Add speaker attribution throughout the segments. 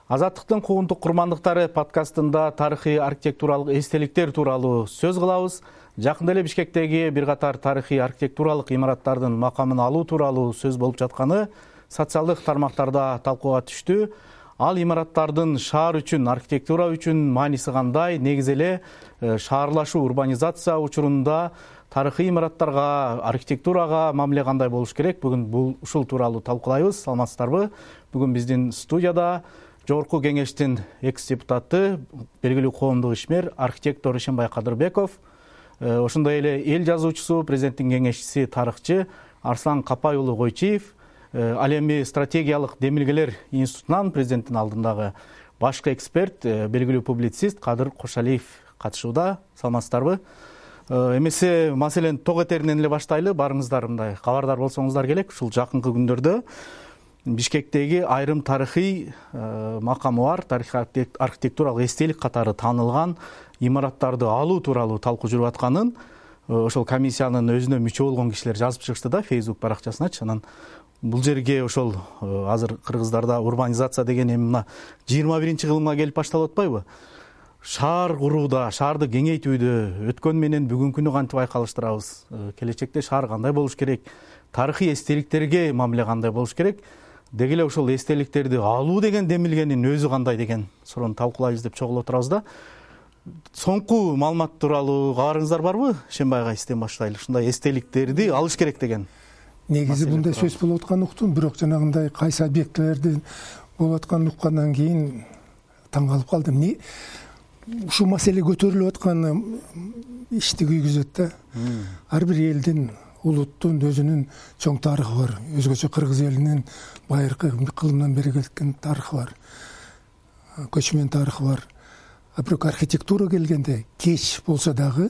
Speaker 1: Азаттыктын куугунтук курмандыктары подкастында тарыхый архитектуралык эстеликтер тууралуу сөз кылабыз. Жакында эле Бишкектеги бир катар тарыхый архитектуралык имараттардын макамын алуу тууралуу сөз болуп жатканы социалдык тармактарда талкууга түштү. Ал имараттардын шаар үчүн, архитектура үчүн мааниси кандай? Негизи эле шаарлашуу, урбанизация учурунда тарыхый имараттарга, архитектурага мамиле кандай болуш керек? Бүгүн ушул тууралуу талкуулайбыз. Саламатсыздарбы? Бүгүн биздин студияда Жогорку кеңештин экс-депутаты, белгилүү коомдук ишмер, архитектор Ишенбай Кадырбеков, ошондой эле эл жазуучусу, президенттин кеңешчиси, тарыхчы Арслан Капай уулу Койчиев, ал эми стратегиялык демилгелер институтунан президенттин алдындагы башкы эксперт, белгилүү публицист Кадыр Кошалиев катышууда. Саламатсыздарбы? Эмесе маселени ток этеринен эле баштайлы. Барыңыздар мындай кабардар болсоңуздар келек. Ушул жакынкы күндөрдө Бишкектеги айрым тарыхый макамы бар, тарыхый архитектуралык эстелик катары таанылган имараттарды алуу тууралуу талкуу жүрүп атканын ошол комиссиянын өзүнө мүчө болгон кишилер жазып чыгышты да Facebook баракчасыначы. Анан бул жерге ошол азыр кыргыздарда урбанизация деген эми мына 21-кылымга келип башталып атпайбы? Шаар курууда, шаарды кеңейтүүдө өткөн менен бүгүнкүнү кантип айкалыштырабыз? Келечекте шаар кандай болуш керек? Тарыхый эстеликтерге мамиле кандай болуш керек? Деги эле ошол эстеликтерди алуу деген демилгенин өзү кандай деген суроону талкуулайбыз деп чогулуп отурабыз да. Соңку маалымат тууралуу кабарыңыздар барбы? Ишенбай агайсызден баштайлы. Ушундай эстеликтерди алыш керек деген.
Speaker 2: Негизи мындай сөз болуп атканын уктум, бирок жанагындай кайсы объектилердин болуп атканын уккандан кийин таң калып калдым. Ушул маселе көтөрүлүп атканы ишти күйгүзөт да. Ар бир элдин, улуттун өзүнүн чоң тарыхы бар. Өзгөчө кыргыз элинин байыркы кылымдан бери кеткен тарыхы бар. Көчмөн тарыхы бар. Бирок архитектура келгенде кеч болсо дагы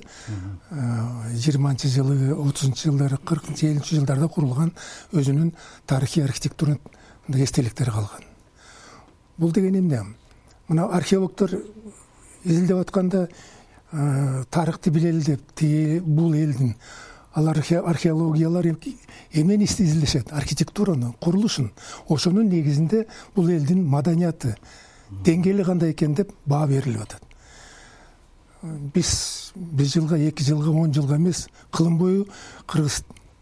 Speaker 2: 20-жылы, 30-жылдары, 40-50 жылдарда курулган өзүнүн тарыхый архитектура эстеликтери калган. Бул деген эмне? Мына археологдор изилдеп атканда тарыхты билели деп, бул элдин алар археологиялар эмнени изилдешет? Архитектураны, курулушун. Ошонун негизинде бул элдин маданияты, деңгээли кандай экен деп баа берилип атат. Биз 1 жылга, 2 жылга, 10 жылга эмес, кылым бою кыргыз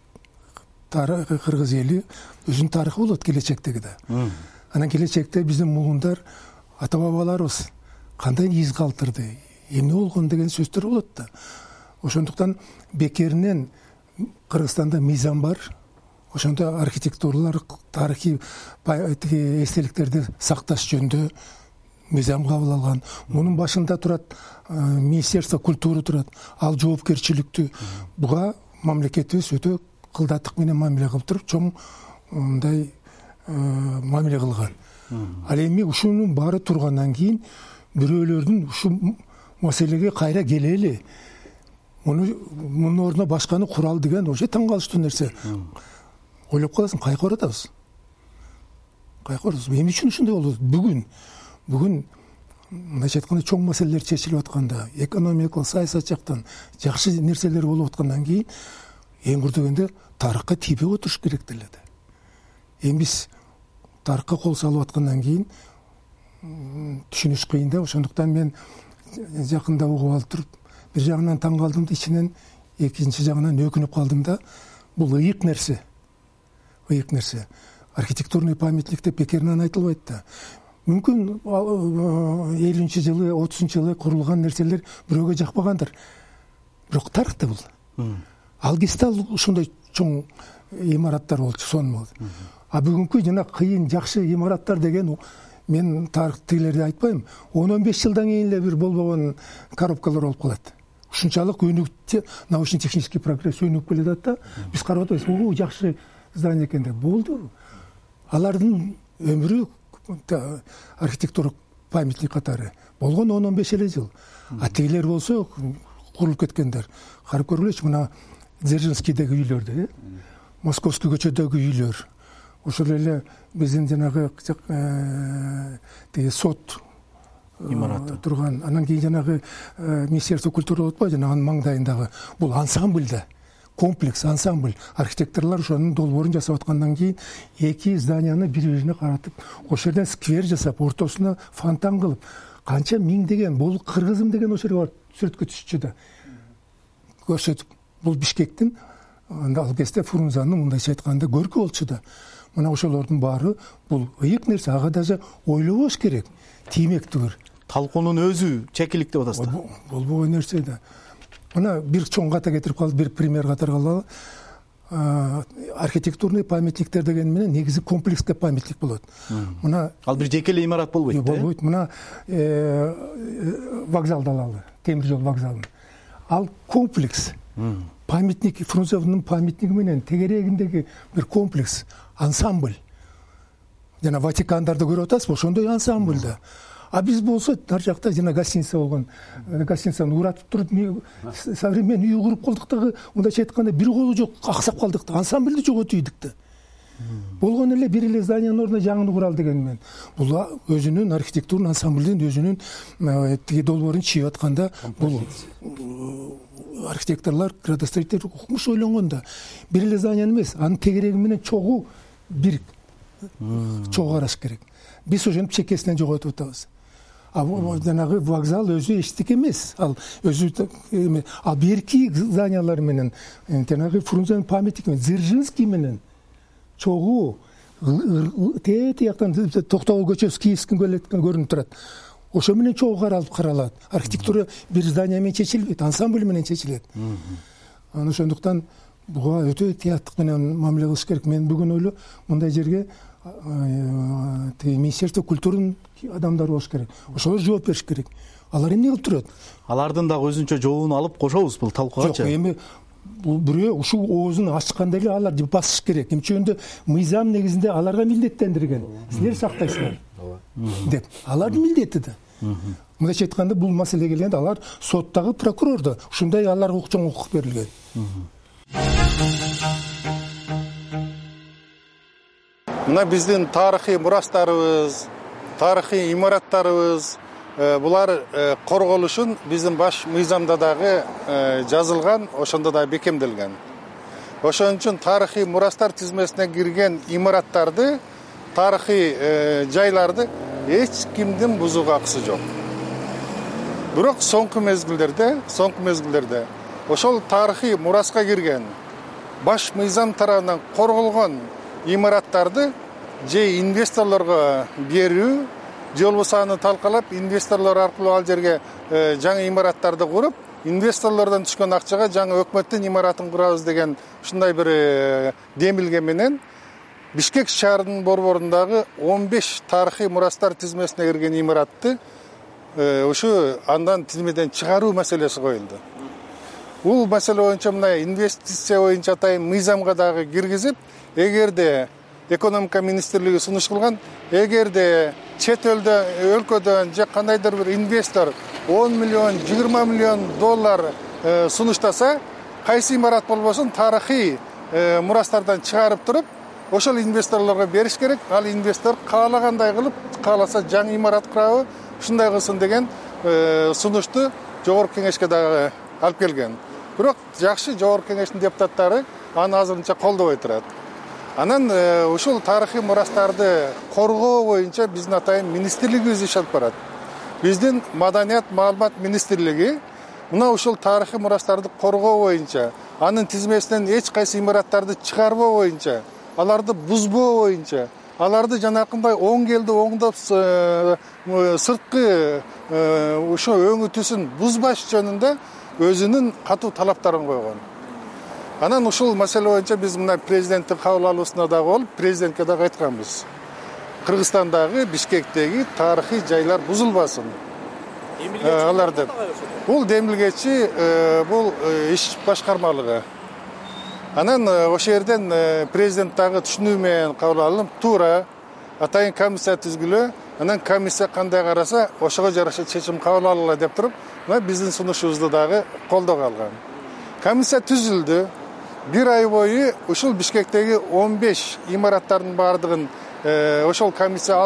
Speaker 2: эли өзүнүн тарыхы болот келечектеги да. Анан келечекте биздин муундар, ата бабаларыбыз кандай из калтырды, эмне болгон деген сөздөр болот да. Ошондуктан бекеринен Кыргызстанда мыйзам бар. Ошондо архитектуралар, тарыхый эстеликтерди сакташ жөнүндө мыйзам кабыл алган. Мунун башында турат Министерство культуры турат. Ал жоопкерчиликтүү буга мамлекетибиз өтө кылдаттык менен мамиле кылып туруп, чоң мындай мамиле кылган. Ал эми ушунун баары тургандан кийин бирөөлөрдүн ушул маселеге кайра келели, мунун ордуна башканы курал деген вообще таң калыштуу нерсе. Ойлоп каласың, кайка оратабыз. Эмне үчүн ушундай болот? Бүгүн мындайча айтканда чоң маселелер чечилип атканда, экономикалык, саясат жактан жакшы нерселер болуп аткандан кийин эң курдөгөндө тарыхка тийбей отуруш керек деле да. Эми биз тарыхка кол салып аткандан кийин түшүнүш кыйын да. Ошондуктан мен жакында угуп алып туруп, бир жагынан таң калдым да, ичинен экинчи жагынан өкүнүп калдым да. Бул ыйык нерсе. Архитектурный памятник деп бекеринен айтылбайт да. Мүмкүн 50-жылы, 30-жылы курулган нерселер бирөөгө жакпагандыр. Бирок тарыхта бул. Ал кезде ушундай чоң имараттар болчу, сонун. А бүгүнкү жана кыйын жакшы имараттар деген мен тарыхтегилерди айтпайм. 10-15 жылдан кийин эле бир болбогон коробкалар болуп калат. Ушунчалык өнүкүп, научно-технический прогресс өнүгүп келе жатат да. Биз карап атабыз, жакшы здание экен деп. Болду. Алардын өмүрү архитектура памятник катары болгон 10-15 эле жыл. А тегилер болсо курулуп кеткендер. Карап көргүлөчү, мына Дзержинскийдеги үйлөрдү, Московский көчөдөгү үйлөр. Ошол эле биздин жанагы сот имараты турган. Анан кийин жанагы Министерство культуры болуп атпайбы, жанагынын маңдайындагы бул ансамбль да. комплекс, ансамбль. Архитекторлар ошонун долбоорун жасап аткандан кийин эки зданияны бири-бирине каратып, ошол жерден сквер жасап, ортосуна фонтан кылып, канча миңдеген, бул кыргызым деген ошол жерге барып сүрөткө түшчү да. Көрсөтүп, бул Бишкектин ал кезде Фрунзенин мындайча айтканда көркү болчу да. Мына ошолордун баары бул ыйык нерсе, ага даже ойлобош керек. Тиймек түгүр.
Speaker 1: Талкуунун өзү чекилик деп атасыз да.
Speaker 2: Болбогон нерсе да. Мына бир чоң ката кетирип калып, бир пример катары алалы. Архитектурный памятниктер деген менен негизи комплекстик памятник болот. Мына
Speaker 1: ал бир жеке эле имарат болбойт да.
Speaker 2: Болбойт. Мына вокзалды алалы, темир жол вокзалын. Ал комплекс. Памятник, Фрунзенин памятниги менен тегерегиндеги бир комплекс, ансамбль. Жана Ватикандарды көрүп атасызбы, ошондой ансамбль да. А биз болсо ар жакта жана гостиница болгон. Гостиницаны уратып туруп, современный үй куруп калдык дагы, мындайча айтканда бир колу жок, аксап калдык да. Ансамбльди жоготуп ийдик да. Болгон эле бир эле зданиянын ордуна жаңыны куралы деген менен. Бул өзүнүн архитектурный ансамбльдин өзүнүн тиги долбоорун чийип атканда, бул архитекторлор, градостроитель укмуш ойлонгон да. Бир эле зданияны эмес, анын тегереги менен чогуу бир чогуу караш керек. Биз ошентип чекесинен жоготуп атабыз. Жанагы вокзал өзү эчтеке эмес. Ал өзү ал берки зданиялар менен, жанагы Фрунзенин памятники менен, Дзержинский менен чогуу тияктан Токтогул көчөсү Киевский келеткен көрүнүп турат. Ошо менен чогуу каралат. Архитектура бир здания менен чечилбейт, ансамбль менен чечилет. Анан ошондуктан буга өтө тияттык менен мамиле кылыш керек. Мен бүгүн ойлойм, мындай жерге Министерство культурунун адамдары болуш керек. Ошолор жооп бериш керек. Алар эмне кылып турат?
Speaker 1: Алардын дагы өзүнчө жообун алып кошобуз бул талкуугачы.
Speaker 2: Жок, эми бул бирөө ушул оозун ачканда эле алар басыш керек. Эмче өндө мыйзам негизинде аларга милдеттендирген. Силер сактайсыңар деп. Алардын милдети да. Мындайча айтканда, бул маселеге келгенде алар соттагы прокурор да. Ушундай аларга чоң укук берилген.
Speaker 3: Мына биздин тарыхый мурастарыбыз, тарыхый имараттарыбыз, булар корголушун биздин баш мыйзамда дагы жазылган, ошондо да бекемделген. Ошон үчүн тарыхый мурастар тизмесине кирген имараттарды, тарыхый жайларды эч кимдин бузууга акысы жок. Бирок соңку мезгилдерде ошол тарыхый мураска кирген, баш мыйзам тарабынан корголгон имараттарды же инвесторлорго берүү, же болбосо аны талкалап, инвесторлор аркылуу ал жерге жаңы имараттарды куруп, инвесторлордон түшкөн акчага жаңы өкмөттүн имаратын курабыз деген ушундай бир демилге менен Бишкек шаарынын борборундагы 15 тарыхый мурастар тизмесине кирген имаратты ушу андан тизмеден чыгаруу маселеси коюлду. Бул маселе боюнча мына инвестиция боюнча атайын мыйзамга дагы киргизип, эгерде экономика министрлиги сунуш кылган, эгерде чет өлкөдөн же кандайдыр бир инвестор 10 миллион, 20 миллион доллар сунуштаса, кайсы имарат болбосун тарыхый мурастардан чыгарып туруп, ошол инвесторлорго бериш керек. Ал инвестор каалагандай кылып, кааласа жаңы имарат курабы, ушундай кылсын деген сунушту жогорку кеңешке дагы алып келген. Бирок жакшы, жогорку кеңештин депутаттары аны азырынча колдобой турат. Анан ушул тарыхый мурастарды коргоо боюнча биздин атайын министрлигибиз иш алып барат. Биздин Маданият маалымат министрлиги мына ушул тарыхый мурастарды коргоо боюнча, анын тизмесинен эч кайсы имараттарды чыгарбоо боюнча, аларды бузбоо боюнча, аларды жанакындай оң келди оңдоп сырткы ошо өңү түсүн бузбаш жөнүндө өзүнүн катуу талаптарын койгон. Анан ушул маселе боюнча биз мына президенттин кабыл алуусуна дагы болуп, президентке дагы айтканбыз. Кыргызстандагы, Бишкектеги тарыхый жайлар бузулбасын. Алар деп. Бул демилгечи, бул иш башкармалыгы. Анан ошол жерден президент дагы түшүнүү менен кабыл алып, туура атайын комиссия түзгүлө, анан комиссия кандай караса, ошого жараша чечим кабыл алгыла деп туруп, мына биздин сунушубузду дагы колдоого алган. Комиссия түзүлдү. Bir ay boyu ушул Бишкектеги 15 имараттардын бардыгын ошол комиссия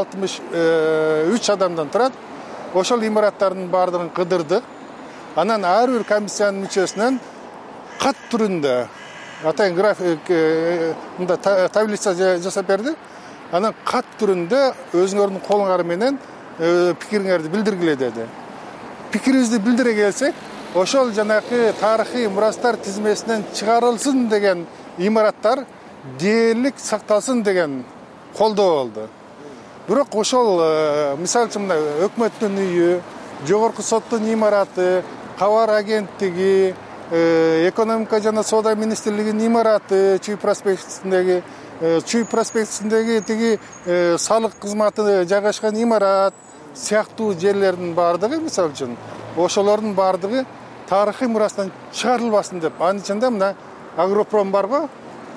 Speaker 3: 63 адамдан турат. Ошол имараттардын бардыгын кыдырдык. Анан ар бир комиссиянын мүчөсүнөн кат түрүндө атайын график мында таблица жасап берди. Анан кат түрүндө өзүңөрдүн колуңар менен пикириңерди билдиргиле деди. Пикирибизди билдире келсек, ошол жанакы тарыхый мурастар тизмесинен чыгарылсын деген имараттар дээрлик сакталсын деген колдоо болду. Бирок ошол мисалы үчүн мына өкмөттүн үйү, жогорку соттун имараты, кабар агенттиги, экономика жана соода министрлигинин имараты, Чүй проспектисиндеги тиги салык кызматы жайгашкан имарат сыяктуу жерлердин баардыгы, мисалы үчүн, ошолордун баардыгы тарыхый мурастан чыгарылбасын деп. Анын ичинде мына Агропром барго,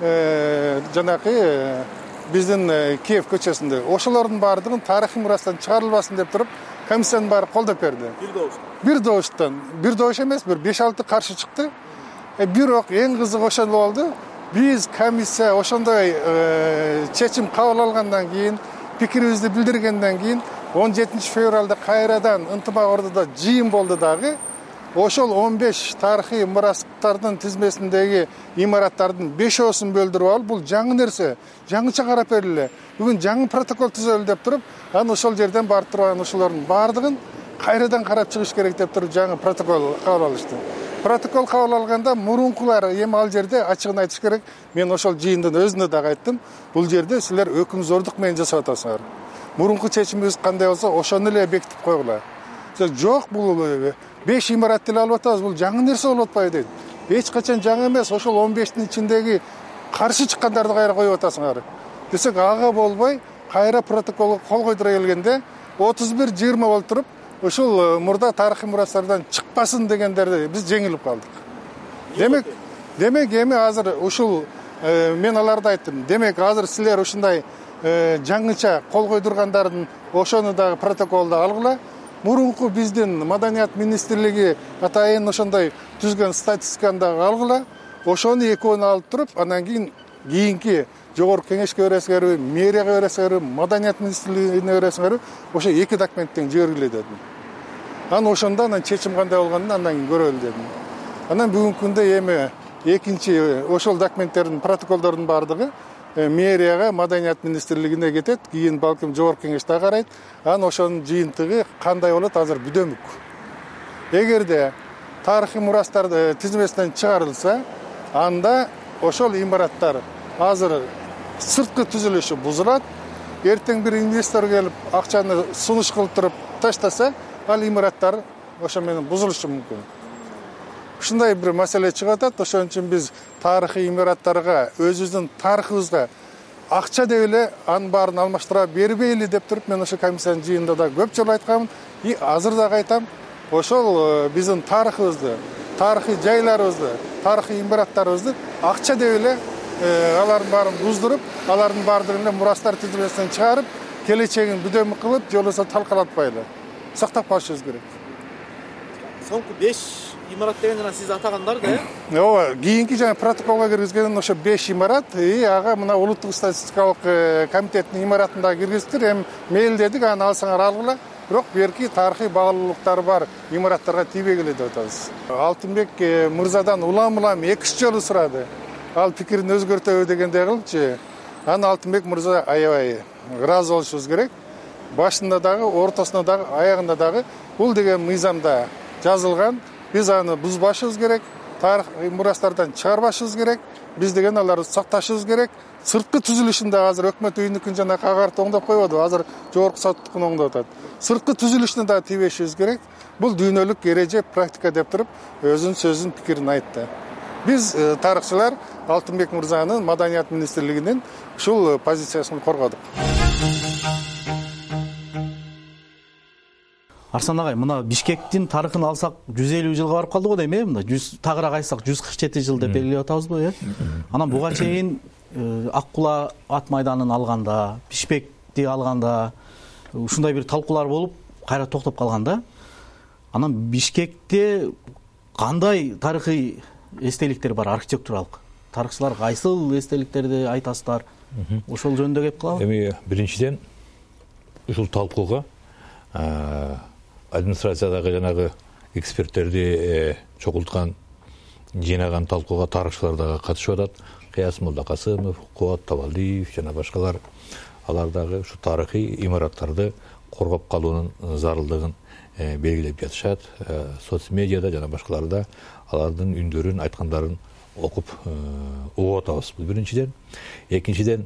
Speaker 3: жанакы биздин Киев көчөсүндө. Ошолордун баардыгын тарыхый мурастан чыгарылбасын деп туруп, комиссиянын баары колдоп берди. Бир добуш эмес, бир 5-6 каршы чыкты. Бирок эң кызыгы ошол болду. Биз комиссия ошондой чечим кабыл алгандан кийин, пикирибизди билдиргенден кийин 17 февралда кайрадан ынтымак ордодо жыйын болду дагы. Ошол 15 тарыхый мурастардын тизмесиндеги имараттардын 5-оосун бөлдүрүп алып, бул жаңы нерсе, жаңыча карап бериле. Бүгүн жаңы протокол түзөлү деп туруп, анан ошол жерден барып турган ошолордун баардыгын кайрадан карап чыгыш керек деп туруп жаңы протокол кабыл алышты. Протокол кабыл алганда мурункулар эми ал жерде ачыгын айтыш керек. Мен ошол жыйындын өзүнө дагы айттым. Бул жерде силер өкүмзордук менен жасап атасыңар. Мурунку чечимибиз кандай болсо, ошону эле бекитип койгула. Жок, бул 5 имарат деле алып атабыз, бул жаңы нерсе болуп атпайбы дейт. Эч качан жаңы эмес, ошол 15-тин ичиндеги каршы чыккандарды кайра коюп атасыңар. Десек, ага болбой, кайра протоколго кол койдура келгенде 31-20 болуп туруп, ошол мурда тарыхый мурастардан чыкпасын дегендерди биз жеңилип калдык. Демек эми азыр ушул мен аларды айттым. Демек азыр силер ушундай жаңыча кол койдургандардын ошону дагы протоколдо алгыла. Мурунку биздин Маданият министрлиги атайын ошондой түзгөн статистиканы дагы алгыла. Ошону экөөнү алып туруп, анан кийинки жогорку кеңешке бересиңерби, мэрияга бересиңерби, Маданият министрлигине бересиңерби, ошо 2 документтен жибергиле дедим. Анан ошондо чечим кандай болгонун андан кийин көрөлү дедим. Анан бүгүнкү күндө эми экинчи ошол документтердин, протоколдордун баардыгы мэрияга, Маданият министрлигине кетет, кийин балким жогорку кеңеште карайт. Анан ошонун жыйынтыгы кандай болот азыр бүдөмүк. Эгерде тарыхый мурастар тизмесинен чыгарылса, анда ошол имараттар азыр сырткы түзүлүшү бузулат. Эртең бир инвестор келип акчаны сунуш кылып туруп таштаса, ал имараттар ошо менен бузулушу мүмкүн. Ушундай бир маселе чыгып атат. Ошон үчүн биз тарыхый имараттарга, өзүбүздүн тарыхыбызга акча деп эле анын баарын алмаштыра бербейли деп туруп, мен ошо комиссиянын жыйынында да көп жолу айтканмын. И азыр дагы айтам, ошол биздин тарыхыбызды, тарыхый жайларыбызды, тарыхый имараттарыбызды акча деп эле алардын баарын буздуруп, алардын баардыгын эле мурастар тизмесинен чыгарып, келечегин бүдөмүк кылып, же болбосо талкалатпайлы. Сактап калышыбыз керек.
Speaker 1: Соңку 5 имарат деген жана сиз атагандар да?
Speaker 3: Ооба, кийинки жаңы протоколго киргизген ошо 5 имарат, ага мына улуттук статистикалык комитеттин имаратында киргиздиктир. Эми мейлдедик, аны алсаңар алгыла. Бирок берки тарыхый багылуулуктары бар имараттарга тийбегиле деп атабыз. Алтынбек мырзадан улам-улам 2 жолу сурады. Ал пикирин өзгөртөбү дегендей кылчы. Аны Алтынбек мырза аябай ыраазы болушубуз керек. Башында дагы, ортосунда дагы, аягында дагы бул деген мыйзамда жазылган. Биз аны бузбашыбыз керек, тарыхый мурастардан чыгарбашыбыз керек. Биз деген аларды сакташыбыз керек. Сырткы түзүлүшүндө азыр өкмөт үйүнүкүн жана кагарты оңдоп койбоду, азыр жогорку соттукун оңдоп атат. Сырткы түзүлүшүнө да тийбешибиз керек. Бул дүйнөлүк эреже, практика деп туруп, өзүнүн сөзүн, пикирин айтты. Биз тарыхчылар Алтынбек мырзанын Маданият министрлигинин ушул позициясын коргодук.
Speaker 1: Арсан агай, мына Бишкектин тарыхын алсак 150 жылга барып калды го дейм, мына 100 тагыраак айтсак 147 жыл деп белгилеп атабызбы, Анан буга чейин Аккула ат майданын алганда, Бишкекти алганда ушундай бир талкуулар болуп, кайра токтоп калган да. Анан Бишкекте кандай тарыхый эстеликтер бар, архитектуралык? Тарыхчылар кайсыл эстеликтерди айтасыздар? Ошол жөнүндө кеп калабы?
Speaker 4: Эми биринчиден ушул талкууга администрациядагы жанагы эксперттерди чогулткан жыйнаган талкууга тарыхчылар дагы катышып атат. Кыяс Молдокасымов, Кубат Табалдиев жана башкалар. Алар дагы ушу тарыхый имараттарды коргоп калуунун зарылдыгын белгилеп жатышат. Соцмедиада жана башкаларда алардын үндөрүн, айткандарын окуп угуп атабыз. Бул биринчиден. Экинчиден,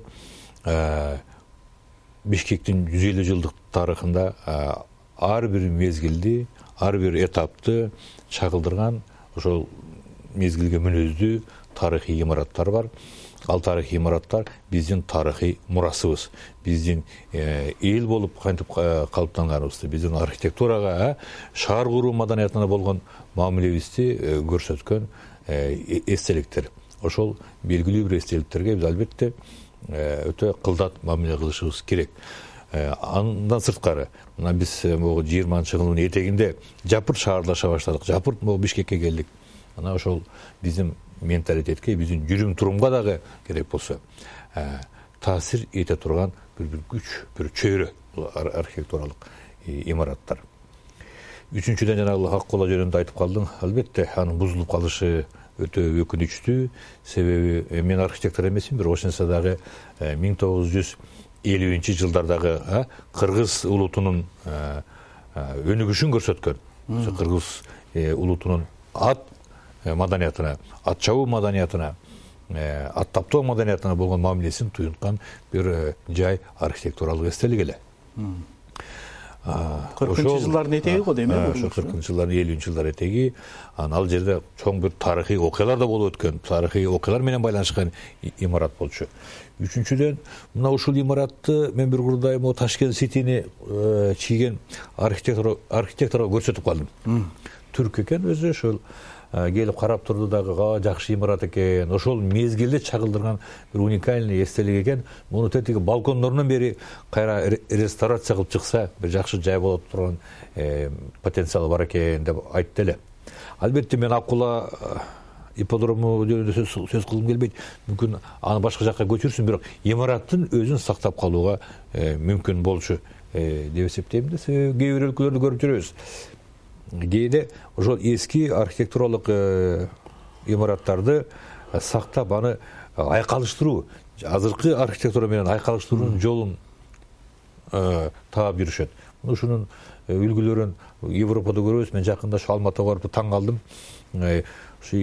Speaker 4: Бишкектин 150 жылдык тарыхында ар бир мезгилди, ар бир этапты чагылдырган ошол мезгилге мүнөздүү тарыхый имараттар бар. Ал тарыхый имараттар биздин тарыхый мурасыбыз. Биздин эл болуп кантип калыптанганыбызды, биздин архитектурага, шаар куруу маданиятына болгон мамилебизди көрсөткөн эстеликтер. Ошол белгилүү бир эстеликтерге биз албетте өтө кылдат мамиле кылышыбыз керек. Андан сырткары, мына биз 20-жылдын этегинде жапырт шаарлаша баштадык. Жапырт Бишкекке келдик. Мына ошол биздин менталитетке, биздин жүрүм-турумга дагы керек болсо таасир эте турган бир күч, бир чөйрө архитектуралык имараттар. Үчүнчүдөн жанагы ак кола жөнүндө айтып калдым. Албетте анын бузулуп калышы өтө өкүнүчтүү. Себеби мен архитектор эмесмин, бирок ошентсе дагы 1950-жылдардагы кыргыз улутунун өнүгүшүн көрсөткөн. Кыргыз улутунун ат маданиятына, ат чабуу маданиятына, ат таптоо маданиятына болгон мамилесин туюнткан бир жай архитектуралык эстелик эле.
Speaker 1: 40-жылдардын этеги го дейм,
Speaker 4: ошо 40-жылдардын 50-жылдар этеги. Ал жерде чоң бир тарыхый окуялар да болуп өткөн, тарыхый окуялар менен байланышкан имарат болчу. Үчүнчүдөн, мына ушул имаратты мен бир курдай Ташкент Ситини чийген архитекторго көрсөтүп калдым. Түрк экен өзү, ошол келип карап турду дагы, жакшы имарат экен. Ошол мезгилде чагылдырган бир уникальный эстелик экен. Муну тетиги балкондорунан бери кайра реставрация кылып чыкса, бир жакшы жай болот турган потенциалы бар экен деп айтты эле. Албетте мен Аккула ипподрому жөнүндө сөз кылгым келбейт. Мүмкүн аны башка жакка көчүрсүн, бирок имараттын өзүн сактап калууга мүмкүн болчу деп эсептейм да. Кээ бир өлкөлөрдө көрүп жүрөбүз. Кээде ошол эски архитектуралык имараттарды сактап, аны айкалыштыруу, азыркы архитектура менен айкалыштыруунун жолун таап жүрүшөт. Ушунун үлгүлөрүн Европада көрөбүз. Мен жакында ошо Алматыга барып таң калдым. Ушу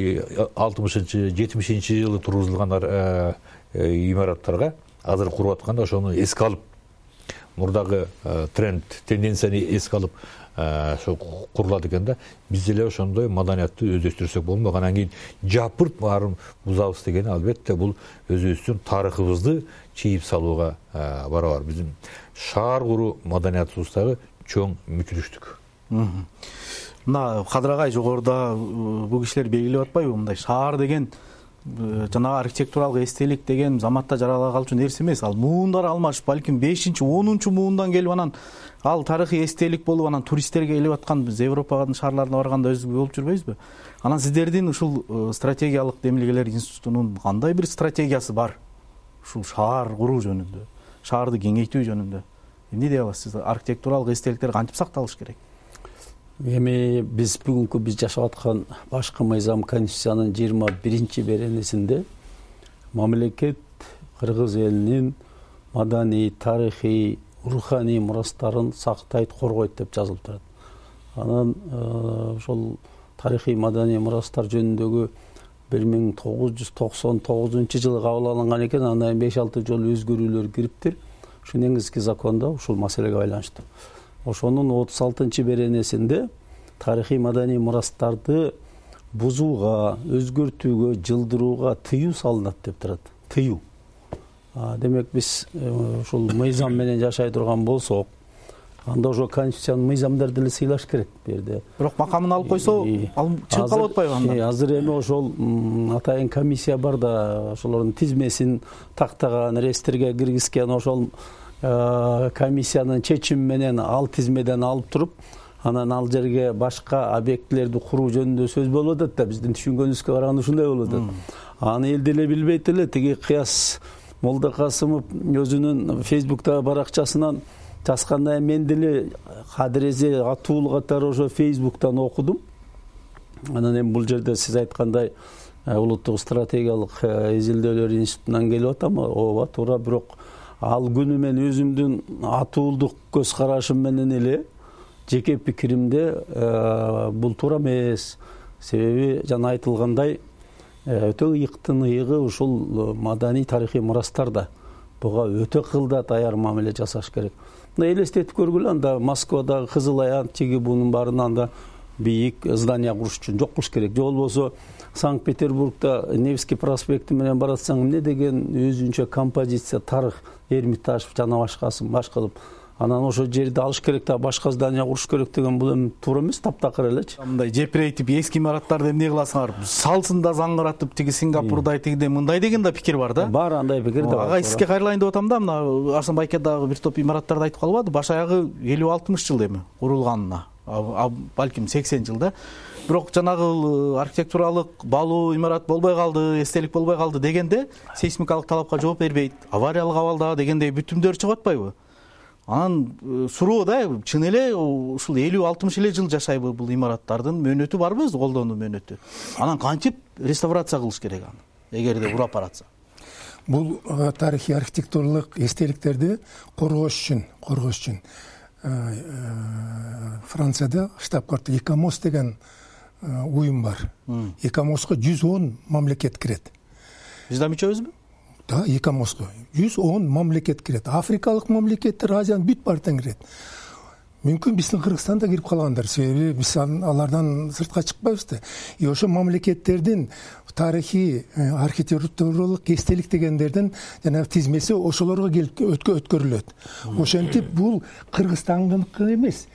Speaker 4: 60-70-жылы тургузулган имараттарга азыр куруп атканда ошону эске алып, мурдагы тренд, тенденцияны эске алып ошо курулат экен да. Биз деле ошондой маданиятты өздөштүрсөк болмок. Анан кийин жапырт баарын бузабыз деген албетте бул өзүбүздүн тарыхыбызды чийип салууга барабар. Биздин шаар куруу маданиятыбыздагы чоң мүчүлүштүк.
Speaker 1: Мына Кадырагай жогоруда бул кишилер белгилеп атпайбы? Мындай шаар деген жана архитектуралык эстелик деген заматта жарала калчу нерсе эмес. Ал муундар алмашып, балким 5-10 муундан келип анан ал тарыхый эстелик болуп, анан туристтерге келип аткан биз Европанын шаарларына барганда өзүбүз болуп жүрбөйбүзбү? Анан сиздердин ушул стратегиялык демилгелер институтунун кандай бир стратегиясы бар ушул шаар куруу жөнүндө, шаарды кеңейтүү жөнүндө? Эмне дей аласыз? Архитектуралык эстеликтер кантип сакталыш керек?
Speaker 5: Эми биз бүгүнкү жашап аткан башкы мыйзам Конституциянын 21-беренесинде мамлекет кыргыз элинин маданий, тарыхый, руханий мурастарын сактайт, коргойт деп жазылып турат. Анан ошол тарыхый маданий мурастар жөнүндөгү 1999-жылы кабыл алынган экен. Андан 5-6 жолу өзгөрүүлөр кириптир. Ушу негизги закондо ушул маселеге байланыштуу. Ошонун 36-беренесинде тарыхый маданий мурастарды бузууга, өзгөртүүгө, жылдырууга тыюу салынат деп турат. Тыюу. Демек биз ушул мыйзам менен жашай турган болсок, анда ошо конституциянын мыйзамдарды деле сыйлаш керек бу жерде.
Speaker 1: Бирок макамын алып койсо, ал чыгып калып атпайбы анда?
Speaker 5: Азыр эми ошол атайын комиссия бар да, ошолордун тизмесин тактаган, реестрге киргизген, ошол комиссиянын чечими менен ал тизмеден алып туруп, анан ал жерге башка объектилерди куруу жөнүндө сөз болуп атат да, биздин түшүнгөнүбүзгө караганда ушундай болуп атат. Аны эл деле билбейт эле. Тиги Кыяс Молдокасымов өзүнүн Фейсбуктагы баракчасынан жазгандай, мен деле кадирезе атуулу катары ошо Фейсбуктан окудум. Анан эми бул жерде сиз айткандай улуттук стратегиялык изилдөөлөр институтунан келип атам, ооба туура, бирок ал күнү мен өзүмдүн атуулдук көз карашым менен эле жеке пикиримде бул туура эмес. Себеби жана айтылгандай өтө ыйыктын ыйыгы ушул маданий тарыхый мурастарда. Буга өтө кылда даяр мамиле жасаш керек. Мына элестетип көргүлө, анда Москвадагы Кызыл Аян тиги бунун баарына анда бийик здание куруш үчүн жок кылыш керек. Же болбосо Санкт-Петербургда Невский проспекти менен баратсаң эмне деген өзүнчө композиция, тарых, Эрмитаж жана башкасы баш кылып, анан ошол жерди алыш керек да башка здание куруш керек деген бул эми туура эмес, таптакыр элечи.
Speaker 1: Мындай жепирейтип эски имараттарды эмне кыласыңар? Салсын да заңгыратып, тиги Сингапурдай тигиндей мындай деген да пикир бар да.
Speaker 5: Бар, андай пикир да бар.
Speaker 1: Ага, сизге кайрылайын деп атам да, мына Арсын байке дагы бир топ имараттарды айтып калбады. Баш аягы 50-60 жыл эми курулганына. Балким 80 жыл да. Бирок жанагы архитектуралык баалуу имарат болбой калды, эстелик болбой калды дегенде сейсмикалык талапка жооп бербейт, авариялык абалда дегендей бүтүмдөр чыгып атпайбы? Анан суроо да, чын эле ушул 50-60 эле жыл жашайбы бул имараттардын мөөнөтү барбы, колдонуу мөөнөтү? Анан кантип реставрация кылыш керек аны, эгерде урап баратса?
Speaker 2: Бул тарыхый архитектуралык эстеликтерди коргош үчүн Францияда штаб-квартир ИКОМОС деген уюм бар. ИКОМОСко 110 мамлекет кирет.
Speaker 1: Биз да мүчөбүзбү?
Speaker 2: Да, ИКОМОСко 110 мамлекет кирет. Африкалык мамлекеттер, Азиянын бүт баарын кирет. Мүмкүн биздин Кыргызстан да кирип калгандыр, себеби биз алардан сыртка чыкпайбыз да. Ошо мамлекеттердин тарыхый архитектуралык эстелик дегендердин жанагы тизмеси ошолорго келип өткөрүлөт. Ошентип бул Кыргызстандыкы эмес,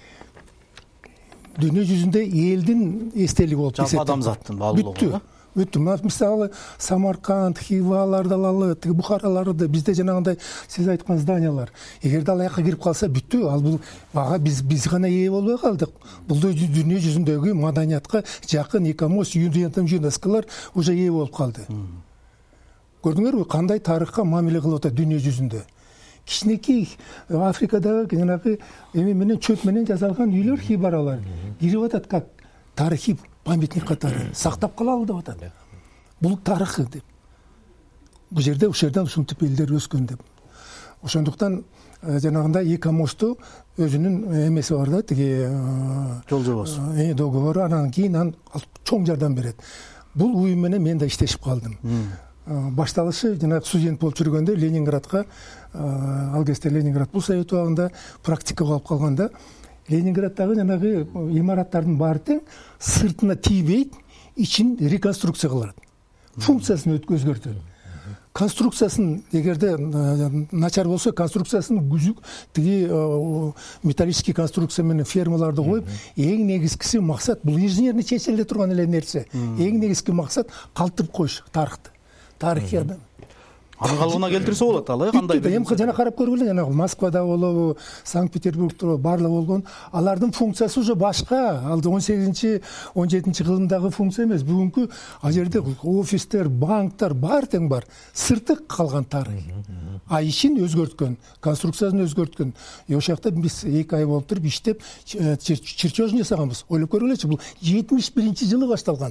Speaker 2: дүйнө жүзүндө элдин эстелиги болуп эсептелет.
Speaker 1: Жалпы адамзаттын баалуулугу.
Speaker 2: Бүттү. Мисалы Самарканд, Хиваларды алалы, тиги Бухараларды, бизде жанагындай сиз айткан зданиялар. Эгерде ал жака кирип калса бүттү. Ал бул бага биз гана ээ болбой калдык. Бул дүйнө жүзүндөгү маданиятка жакын ИКОМОС, ЮНЕСКОлар уже ээ болуп калды. Көрдүңөрбү кандай тарыхка мамиле кылып атат дүйнө жүзүндө? Кичинекей Африкадагы жанагы эме менен чөп менен жасалган үйлөр, хибаралар кирип атат как тарыхый памятник катары сактап калалы деп атат. Бул тарыхы деп. Бул жерде ушунтип элдер өскөн деп. Ошондуктан жанагындай ИКОМОСту өзүнүн эмеси бар да, тиги
Speaker 1: жол жобосу.
Speaker 2: Договору, анан кийин чоң жардам берет. Бул уюм менен мен да иштешип калдым. Башталышы жанагы студент болуп жүргөндө Ленинградка, ал кезде Ленинград бул Совет убагында практикага алып калганда, Ленинградтагы жанагы имараттардын баары тең сыртына тийбейт, ичин реконструкция кылат. Функциясын өзгөртөт. Конструкциясын эгерде начар болсо, конструкциясын тиги металлический конструкция менен фермаларды коюп, эң негизгиси максат бул инженерный чечиле турган эле нерсе. Эң негизги максат калтырып коюш тарыхты. Тарыхый адам.
Speaker 1: Анын калыбына келтирсе болот ал, кандай?
Speaker 2: Эми жана карап көргүлө, жанагы Москвада болобу, Санкт-Петербургда барлыгы болгон, алардын функциясы уже башка. Ал 18-17 кылымдагы функция эмес. Бүгүнкү ал жерде офистер, банктар бар тең бар. Сырты калган тарых. А ичин өзгөрткөн, конструкциясын өзгөрткөн. Ошол жакта биз 2 ай болуп туруп иштеп, чертежин жасаганбыз. Ойлоп көргүлөчү, бул 71-жылы башталган.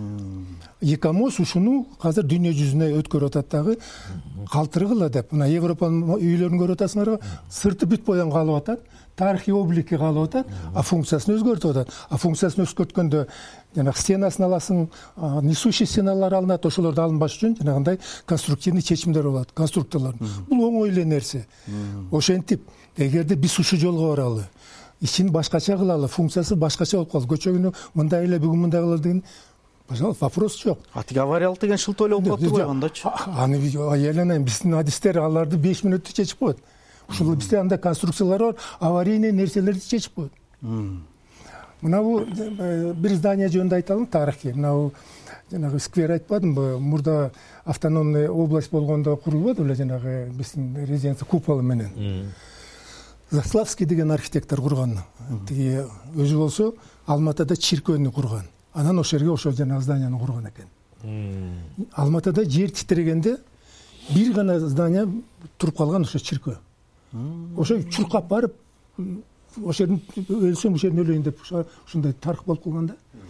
Speaker 2: ИКОМОС ушуну азыр дүйнө жүзүнө өткөрүп атат дагы, калтыргыла деп. Мына Европанын үйлөрүн көрүп атасыңарбы? Сырты бүт боян калып атат, тарыхый облики калып атат, а функциясын өзгөртүп атат. А функциясын өзгөрткөндө жанагы стенасын аласың, несущий стеналар алынат, ошолорду алынбаш үчүн жанагындай конструктивный чечимдер болот, конструкторлор. Бул оңой эле нерсе. Ошентип, эгерде биз ушул жолго баралы, ичин башкача кылалы, функциясы башкача болуп калды. Көчөгүнү мындай эле, бүгүн мындай кылалы деген пожалуйста, вопрос жок.
Speaker 1: Тиги авариялык деген шылтоо эле болуп калыптыр андачы.
Speaker 2: Аны аяланайын, биздин адистер аларды 5 мүнөттө чечип коет. Ушул бизде андай конструкциялар бар, аварийный нерселерди чечип коет. Мына бул бир здание жөнүндө айталым, тарыхый. Мына жанагы сквер айтпадымбы, мурда автономный область болгондо курулбоду эле жанагы биздин резиденция куполу менен. Заславский деген архитектор курган. Тиги өзү болсо Алматыда чиркөөнү курган. Анан ошол жерге ошол жанагы зданияны курган экен. Алматыда жер титирегенде бир гана здание туруп калган, ошо чиркөө. Ошо чуркап барып, ошол жердин өлсөм ошол жердин өлөйүн деп ушундай тарых болуп калган да.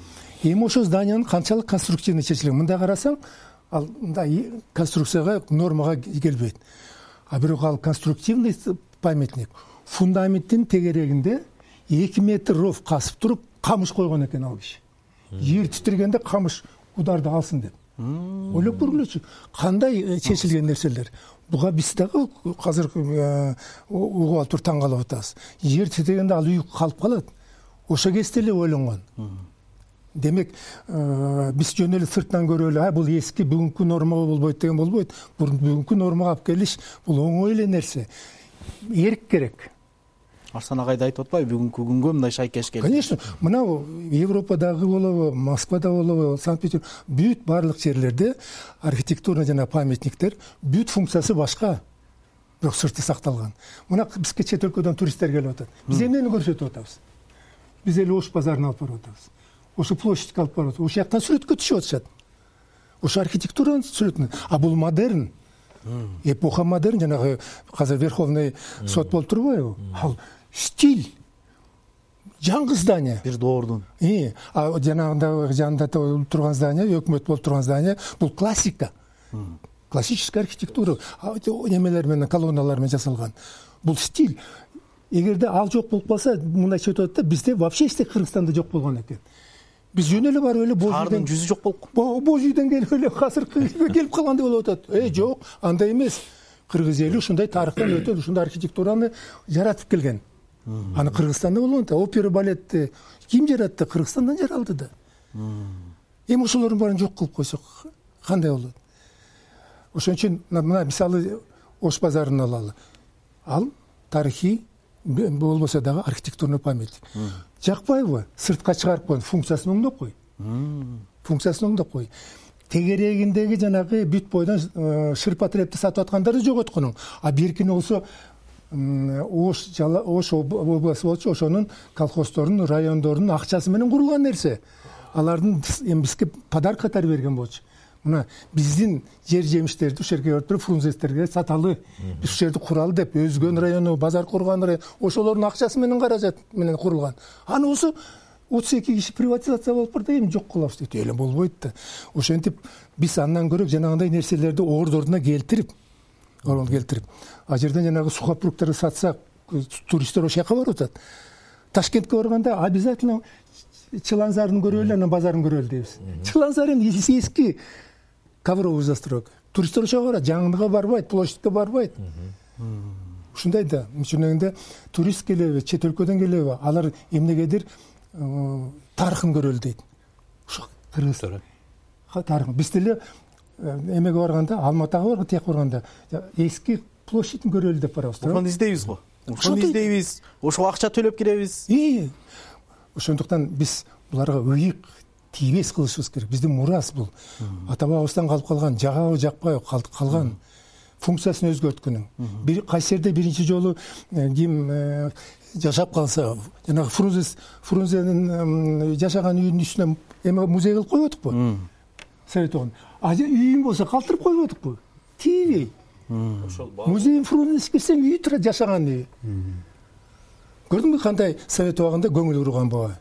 Speaker 2: эми ошол зданиянын канчалык конструктивный чечилген, мындай карасаң ал мындай конструкцияга нормага келбейт. А бирок ал конструктивный памятник фундаменттин тегерегинде 2 метр ров касып туруп камыш койгон экен ал киши. Жер титиргенде камыш ударды алсын деп. Ойлоп көргүлөчү, кандай чечилген нерселер. Буга биз дагы азыр угуп алып туруп таң калып атабыз. Жер титиргенде ал үй калып калат. Ошо кезде эле ойлонгон. Демек, биз жөн эле сыртынан көрүп эле, бул эски бүгүнкү нормага болбойт деген болбойт. Бүгүнкү нормага алып келиш бул оңой эле нерсе. Эрк керек.
Speaker 1: Арслан агай да айтып атпайбы, бүгүнкү күнгө мындай шайкеш келди.
Speaker 2: Конечно, мына Европадагы болобу, Москвада болобу, Санкт-Петербург, бүт барлык жерлерде архитектурный жана памятниктер бүт функциясы башка, бирок сырты сакталган. Мына бизге чет өлкөдөн туристтер келип атат. Биз эмнени көрсөтүп атабыз? Биз эле Ош базарын алып барып атабыз. Ошо площадька алып барып атабыз. Ошол жактан сүрөткө түшүп атышат. Ошо архитектуранын сүрөтүн. А бул модерн. Эпоха модерн, жанагы азыр Верховный сот болуп турбайбы? Ал стиль. Жаңы здание.
Speaker 1: Бир доордун.
Speaker 2: А жанында турган здание, өкмөт болуп турган здание, бул классика. Классическая архитектура, немелер менен, колонналар менен жасалган. Бул стиль. Эгерде ал жок болуп калса, мындай чет атат да, бизде вообще эч Кыргызстанда жок болгон экен. Биз жөн эле барып эле
Speaker 1: Шаардын жүзү жок болуп.
Speaker 2: Боз үйдөн келип эле азыр келип калгандай болуп атат. Жок, андай эмес. Кыргыз эли ушундай тарыхтан өтөт, ушундай архитектураны жаратып келген. Аны Кыргызстанда болгон да, опера балетти ким жаратты? Кыргызстандан жаралды да. Эми ошолордун баарын жок кылып койсок кандай болот? Ошон үчүн мына мисалы Ош базарын алалы. Ал тарыхый болбосо дагы архитектурный памятник. Жакпайбы? Сыртка чыгарып койгон, функциясын оңдоп кой. Функциясын оңдоп кой. Тегерегиндеги жанагы бүт бойдон шырпа трепти сатып аткандары жоготконуң. А биркини болсо Ош областы болчу, ошонун колхоздордун, райондордун акчасы менен курулган нерсе. Алардын эми бизге подарок катары берген болчу. Мына биздин жер жемиштерди ушул жерге өтүрүп фрунзестерге саталы. Биз ушул жерди куралы деп, Өзгөн району, базар курган район, ошолордун акчасы менен каражат менен курулган. Аны болсо 32 киши приватизация болуп барды, эми жок кылабыз дейт. Эле болбойт да. Ошентип биз андан көрө жанагындай нерселерди ордордуна келтирип, а жерден жанагы сухопруктарды сатсак, туристтер ошол жака барып атат. Ташкентке барганда обязательно Чыланзарын көрөлү, анан базарын көрөлү дейбиз. Чыланзар эми эски ковровый застройка. Туристтер ошого барат, жаңыныга барбайт, площадька барбайт. Ушундай да, мынча турист келеби, чет өлкөдөн келеби, алар эмнегедир тарыхын көрөлү дейт. Ошо кыргыз тарыхы. Биз деле эмеге барганда, Алматыга барганда, тияк барганда эски площадьын көрөлү деп барабыз.
Speaker 1: Ошону издейбиз го. Ошону издейбиз, ошого акча төлөп киребиз.
Speaker 2: Ошондуктан биз буларга ыйык тийбес кылышыбыз керек. Биздин мурас бул. Ата бабабыздан калып калган, жагабы жакпайбы калган, функциясын өзгөрткөнү. Бир кайсы жерде биринчи жолу ким жашап калса, жанагы Фрунзенин жашаган үйүнүн үстүнө эме музей кылып койбодукпу? Совет огон. А үйүн болсо калтырып койбодукпу? Тийбей. Музей Фрунзе кирсең үй турат, жашаган үй. Көрдүңбү кандай совет убагында көңүл бурган буга?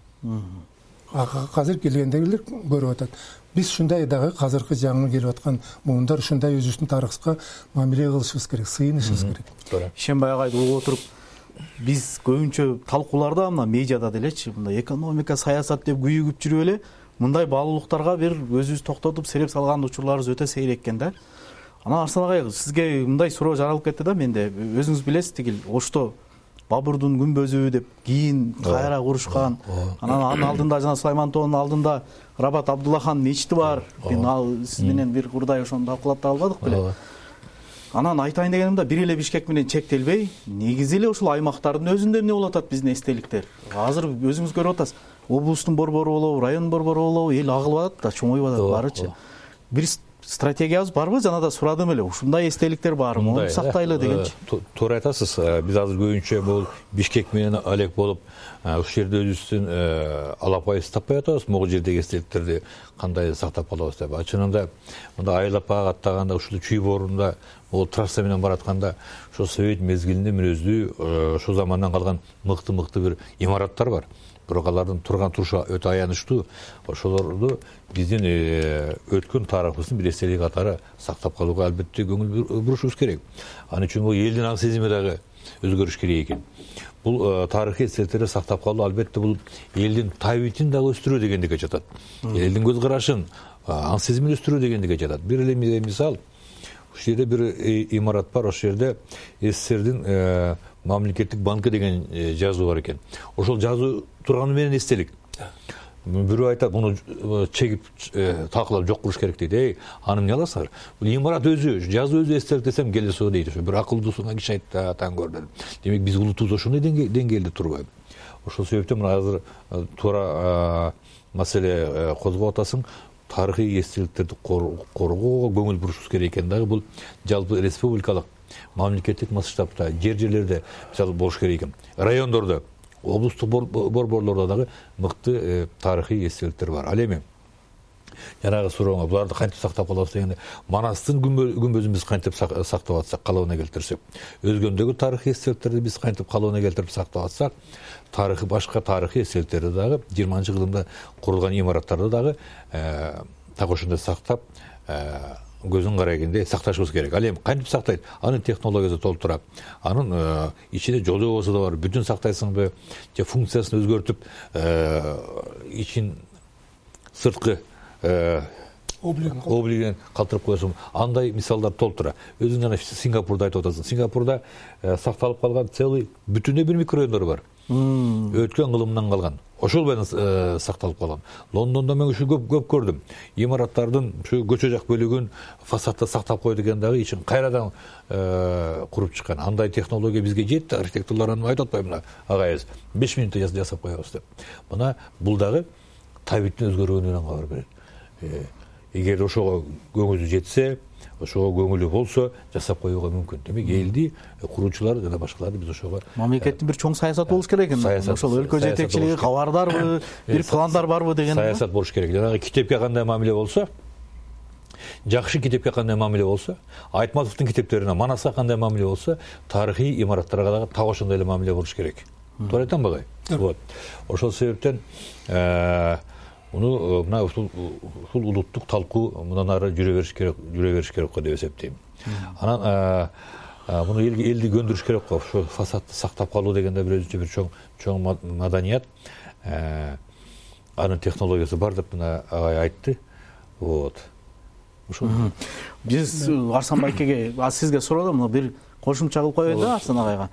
Speaker 2: Азыр келгендегилер көрүп атат. Биз ушундай дагы азыркы жаңы келип аткан муундар ушундай өзүбүздүн тарыхка мамиле кылышыбыз керек, сыйынышыбыз керек.
Speaker 1: Ишенбай агайды угуп отуруп, биз көбүнчө талкууларда мына медиада делечи, мындай экономика, саясат деп күйүгүп жүрүп эле, мындай баалуулуктарга бир өзүбүз токтотуп сереп салган учурларыбыз өтө сейрек экен да. Анан Арслан агай, сизге мындай суроо жаралып кетти да менде. Өзүңүз билесиз, тигил Ошто Бабурдун күмбөзү деп кийин кайра курушкан. Анан анын алдында жана Сулайман тоонун алдында Рабат Абдуллахан мечити бар. Мен сиз менен бир урдай ошону талкуулап албадык беле. Анан айтайын дегеним бир эле Бишкек менен чектелбей, негизи эле ушул аймактардын өзүндө эмне болуп атат биздин эстеликтер. Азыр өзүңүз көрүп атасыз. Облустун борбору болобу, райондун борбору болобу, эл агылып атат да, чоңоюп атат барычы. Бир стратегиябыз барбы? Жана да сурадым эле. Ушундай эстеликтер барбы? Муну сактайлы дегенчи.
Speaker 4: Туура айтасыз. Биз азыр көбүнчө бул Бишкек менен алек болуп, ушул жерде өзүбүздүн алапайыбызды таппай атабыз. Могул жердеги эстеликтерди кандай сактап калабыз деп. Чынында мында Айлапага аттаганда, ушул Чүй боорунда ол трасса менен баратканда, ошо совет мезгилинде мүнөздүү, ошол замандан калган мыкты бир имараттар бар. бирок алардын турган турушу өтө аянычтуу. Ошолорду биздин өткөн тарыхыбыздын бир эстелиги катары сактап калууга албетте көңүл бурушубуз керек. Ал үчүн бул элдин аң сезими дагы өзгөрүш керек экен. Бул тарыхый эстеликтерди сактап калуу албетте бул элдин табитин дагы өстүрүү дегендикке жатат. Элдин көз карашын, аң сезимин өстүрүү дегендикке жатат. Бир эле мисал, ушул жерде бир имарат бар, ошол жерде СССРдин мамлекеттик банкы деген жазуу бар экен. Ошол жазуу турганы менен эстелик. Бирөө айтат, муну чегип талкылап жок кылыш керек дейт. Аны эмне аласыңар? Бул имарат өзү, жазуу өзү эстелик десем келесо дейт. Ошо бир акылдуусуна киши айтты, таң көр дедим. Демек биз улутубуз ошондой деңгээлде турбайбы? Ошол себептен мына азыр туура маселе козгоп атасың. Тарыхый эстеликтерди коргоого көңүл бурушубуз керек экен дагы. Бул жалпы республикалык мамлекеттик масштабта жерлерде мисалы болуш керек экен. Райондордо, облустук борборлордо дагы мыкты тарыхый эстеликтер бар. Ал эми жанагы сурооңо буларды кантип сактап калабыз дегенде, Манастын күмбөзүн биз кантип сактап атсак, калыбына келтирсек, өзгөндөгү тарыхый эстеликтерди биз кантип калыбына келтирип сактап атсак, тарыхый башка тарыхый эстеликтерди дагы 20-кылымда курулган имараттарды дагы так ошондой сактап көзүн карайгенде сакташыбыз керек. Ал эми кантип сактайт? Анын технологиясы толтура. Анын ичинде жол жобосу да бар. Бүтүн сактайсыңбы, же функциясын өзгөртүп, ичин сырткы облигин калтырып коесуң. Андай мисалдар толтура. Өзүң жана Сингапурда айтып атасың. Сингапурда сакталып калган целый бүтүндөй бир микрорайондор бар. Өткөн кылымдан калган. Ошол менен сакталып калган. Лондондо мен ушу көп көрдүм. Имараттардын ушу көчө жак бөлүгүн фасадта сактап койду экен дагы, ичин кайрадан куруп чыккан. Андай технология бизге жетти. Архитекторлордун айтып атпаймынбы, агайыбыз 5 минутта жасап коебуз деп. Мына бул дагы табиттин өзгөрүүнөн кабар берет. Эгер ошого көңүлү жетсе, ошого көңүлү болсо, жасап коюуга мүмкүн. Демек элди куруучулар жана башкаларды биз ошого
Speaker 1: мамлекеттин бир чоң саясаты болуш керек экен. Ошол өлкө жетекчилиги кабардарбы, бир пландар барбы деген
Speaker 4: саясат болуш керек. Жанагы китепке кандай мамиле болсо, жакшы китепке кандай мамиле болсо, Айтматовдун китептерине, Манаска кандай мамиле болсо, тарыхый имараттарга дагы так ошондой эле мамиле болуш керек. Туура айтамбы агай? Вот. Ошол себептен муну мына ушул улуттук талкуу мындан ары жүрө бериш керек го деп эсептейм. Анан муну элди көндүрүш керек го. Ошо фасадты сактап калуу дегенде бир өзүнчө бир чоң маданият. Анын технологиясы бар деп мына агай айтты. Вот. Ошол.
Speaker 1: Биз Арсан байкеге, сизге суроодум, мына бир кошумча кылып коеюн да Арсан агайга.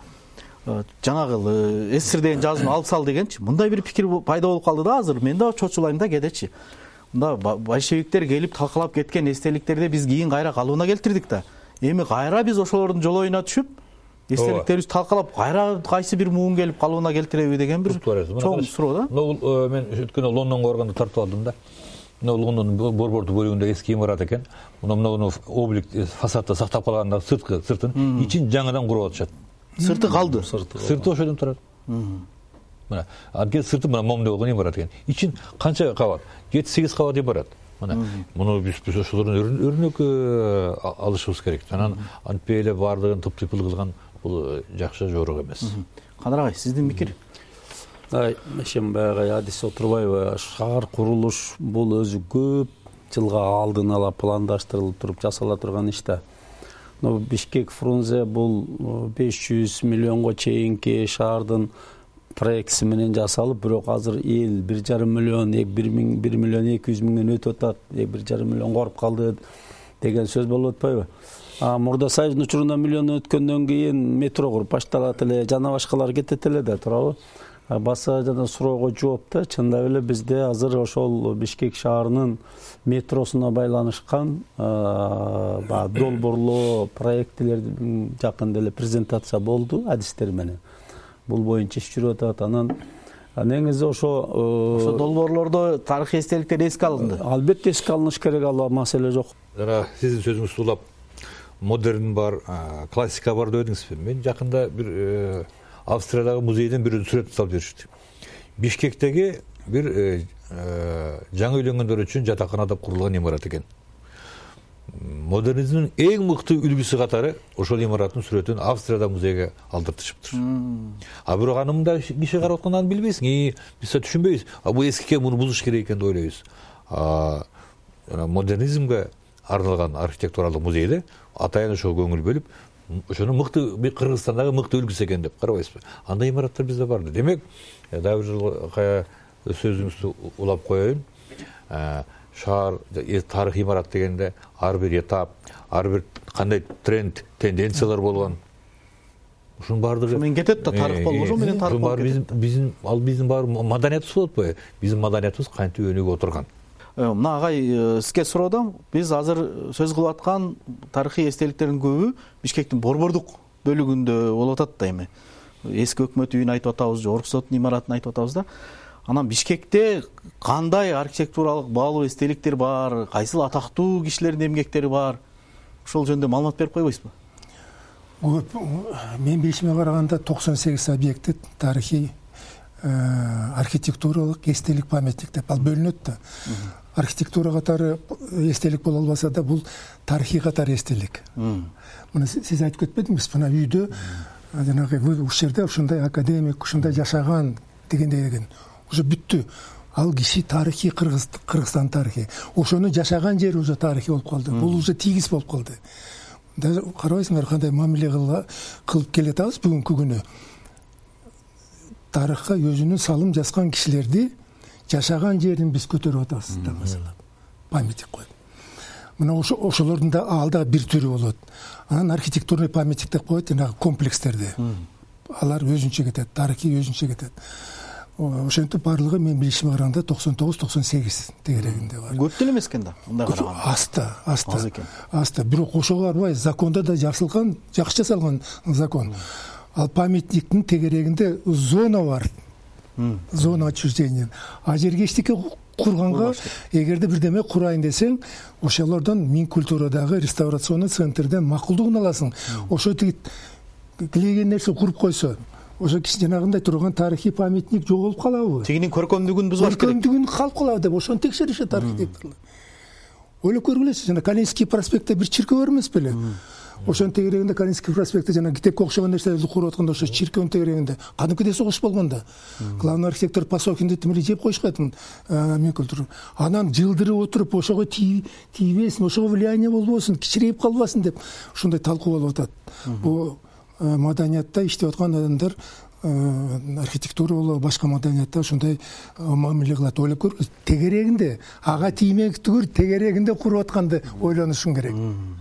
Speaker 1: Жанагы СССР деген жазууну алып сал дегенчи. Мындай бир пикир пайда болуп калды да азыр. Мен да чочулайм да кедечи. Мында большевиктер келип талкалап кеткен эстеликтерди биз кийин кайра калыбына келтирдик да. Эми кайра биз ошолордун жолоюна түшүп, эстеликтерибизди талкалап кайра кайсы бир муун келип калыбына келтиреби деген бир чоң суроо да.
Speaker 4: Мен өткөн Лондонго барганда тартып алдым да. Лондондун борбордук бөлүгүндө эски имарат экен. Муну облик фасадты сактап калганда сыртын ичин жаңадан куруп атышат.
Speaker 1: Сырты калды.
Speaker 4: Сырты ошодон турат. Мына, анткени сырты мына момундай болгон имарат экен. Ичин канча кабат? 7-8 кабат имарат. Мына, муну биз ошолордон өрнөк алышыбыз керек. Анан антпей эле баардыгын тып-тыйпыл кылган бул жакшы жорок эмес.
Speaker 1: Кадыр агай, сиздин пикир?
Speaker 5: Ишем баягы адис отурбайбы, шаар курулуш бул өзү көп жылга алдын ала пландаштырылып туруп жасала турган иш да. Бишкек Фрунзе бул 500 миллионго чейинки шаардын проектиси менен жасалып, бирок азыр эл 1,5 миллион, 1 миллион 200 миңден өтүп атат, 1,5 миллион коруп калды деген сөз болуп атпайбы? Мурда Союздун учурунда миллион өткөндөн кийин метро куруп башталат эле, жана башкалар кетет эле да, туурабы? Баса жана суроого жооп да, чындап эле бизде азыр ошол Бишкек шаарынын метросуна байланышкан долбоорлоо проектилер жакында эле презентация болду адистер менен. Бул боюнча иш жүрүп атат. Анан негизи ошо
Speaker 1: долбоорлордо тарыхый эстеликтер эске алынды.
Speaker 5: Албетте эске алыныш керек, ал маселе жок.
Speaker 4: Жана сиздин сөзүңүздү улап модерн бар, классика бар деп эдиңизби? Мен жакында бир Австриядагы музейден бир сүрөт салып беришти. Бишкектеги бир жаңы үйлөнгөндөр үчүн жатакана деп курулган имарат экен. модернизмдин эң мыкты үлгүсү катары ошол имараттын сүрөтүн Австрияда музейге алдыртышыптыр. А бирок аны мындай киши карап атканда аны билбейсиң, биз түшүнбөйбүз. Бул эски экен, муну бузуш керек экен деп ойлойбуз. Модернизмге арналган архитектуралык музейде атайын ошого көңүл бөлүп, ошону мыкты Кыргызстандагы мыкты үлгүсү экен деп карабайсызбы? Андай имараттар бизде бар. Демек, дагы бир жолу сөзүңүздү улап коеюн. Шаар тарыхый имарат дегенде ар бир этап, ар бир кандай тренд, тенденциялар болгон. Ушунун баардыгы
Speaker 1: менен кетет да, тарых болуп, ошо менен тарых болуп кетет.
Speaker 4: Биздин баары маданиятыбыз болот го. Биздин маданиятыбыз кантип өнүгүп отурган.
Speaker 1: Мына агай, сизге суроодом, биз азыр сөз кылып аткан тарыхый эстеликтердин көбү Бишкектин борбордук бөлүгүндө болуп атат да эми. Эски өкмөт үйүн айтып атабыз, Орус сотунун имаратын айтып атабыз да. Анан Бишкекте кандай архитектуралык баалуу эстеликтер бар, кайсыл атактуу кишилердин эмгектери бар? Ошол жөнүндө маалымат берип койбойсузбу?
Speaker 2: Көп, мен билишиме караганда 98 объекти тарыхый архитектуралык эстелик памятник деп ал бөлүнөт да. Архитектура катары эстелик боло албаса да, бул тарыхый катары эстелик. Мына сиз айтып кетпедиңизби, мына үйдө жанагы ушул жерде ушундай академик, ушундай жашаган деген. Уже бүттү. Ал киши тарыхый, Кыргызстан тарыхый. Ошону жашаган жери уже тарыхый болуп калды. Бул уже тийгиз болуп калды. Карабайсыңар кандай мамиле кылып келатабыз бүгүнкү күнү. Тарыхка өзүнүн салым жазган кишилерди жашаган жерин биз көтөрүп атабыз да, маселе. Памятник коюп. Мына ошолордун да алда бир түрү болот. Анан архитектурный памятник деп коет, жанагы комплекстерди. Алар өзүнчө кетет, тарыхый өзүнчө кетет. Ошентип барлыгы мен билишиме караганда 99-98 тегерегинде бар.
Speaker 1: Көп деле эмес экен да, мындай караганда.
Speaker 2: Аста. Бирок ошого арбай, закондо да жазылган, жакшы жасалган закон. Ал памятниктин тегерегинде зона бар. Зона отчуждения. А жерге эчтеке курганга, эгерде бирдеме курайын десең, ошолордон Мин культурадагы реставрационный центрден макулдугун аласың. Ошо тигит килеген нерсе куруп койсо, ошо киши жанагындай турган тарыхый памятник жоголуп калабы?
Speaker 1: Тигинин көркөмдүгүн бузбаш керек.
Speaker 2: Көркөмдүгүн калып калабы деп ошону текшеришет архитекторлор. Ойлоп көргүлөсүз, жана Калининский проспектте бир чиркөө бар эмес беле? Ошонун тегерегинде Калининский проспектте жана китепке окшогон нерселерди куруп атканда ошо чиркөөнүн тегерегинде кадимкидей согуш болгон да. Главный архитектор Пасокинди тимири жеп коюшкан Мин культура. Анан жылдырып отуруп ошого тийбесин, ошого влияние болбосун, кичирейип калбасын деп ушундай талкуу болуп атат. Бул маданиятта иштеп аткан адамдар архитектура болобу, башка маданиятта ушундай мамиле кылат. Ойлоп көргүлө, тегерегинде ага тиймек түгүр тегерегинде куруп атканды ойлонушуң керек.